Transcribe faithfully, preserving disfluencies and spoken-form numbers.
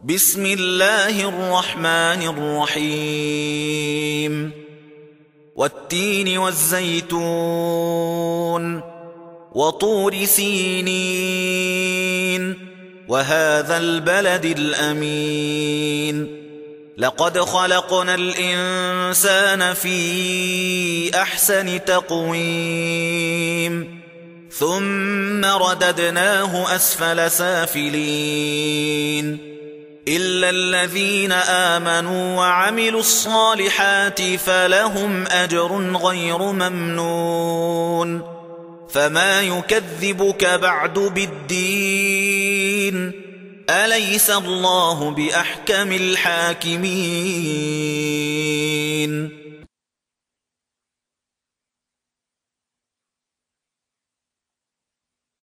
بسم الله الرحمن الرحيم والتين والزيتون وطور سينين وهذا البلد الأمين لقد خلقنا الإنسان في أحسن تقويم ثم رددناه أسفل سافلين إلا الذين آمنوا وعملوا الصالحات فلهم أجر غير ممنون فما يكذبك بعد بالدين أليس الله بأحكم الحاكمين